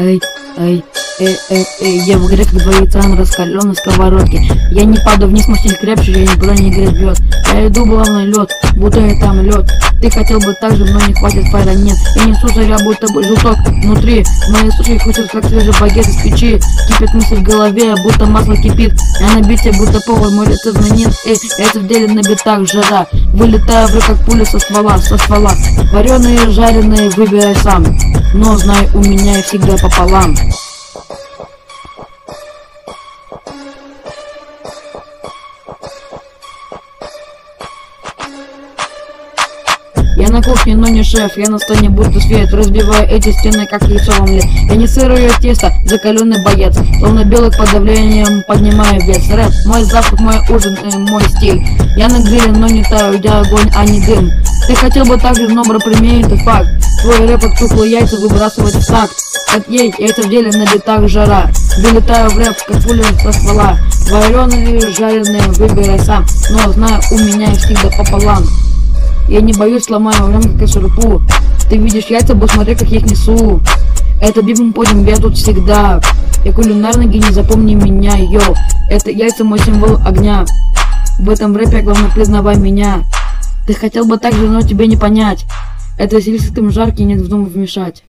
Эй, эй, я в игре как два яйца на раскаленной сковородке. Я не падаю вниз, мой стиль крепче, я никуда не гребет. Я иду главный лед, будто я там лед. Ты хотел бы так же, но не хватит файра, нет. Я несу заря, будто бы желток внутри. Мои суши хочет как свежий багет из печи. Кипит мысль в голове, будто масло кипит. Я на бите, будто повар, мой рецепт звонит. Это в деле на битах жара. Вылетаю в как пуля со ствола. Вареные, жареные, выбирай сам. Но знай, у меня их всегда пополам. Я на кухне, но не шеф, я на столе будто свет. Разбиваю эти стены, как яйцо в омлет. Я не сырое тесто, закаленный боец. Словно белок под давлением поднимаю вес. Рэп, мой завтрак, мой ужин, мой стиль. Я на гриле, но не таю, я огонь, а не дым. Ты хотел бы так же, но примей, это факт. Твой рэп от тухлые яйца выбрасывать в такт. От ей, яйца в деле на битах жара. Вылетаю в рэп, как пуля со ствола. Вареные, жареные, выбирай сам. Но знаю, у меня их всегда пополам. Я не боюсь, сломаю время как шурупу. Ты видишь яйца, будь смотри, как я их несу. Это бибом подиум, я тут всегда. Я кулинарный гений, запомни меня, йоу. Это яйца мой символ огня. В этом рэпе главное признавай меня. Ты хотел бы так же, но тебе не понять. Это стиль с этим жаркий, не вздумай вмешать.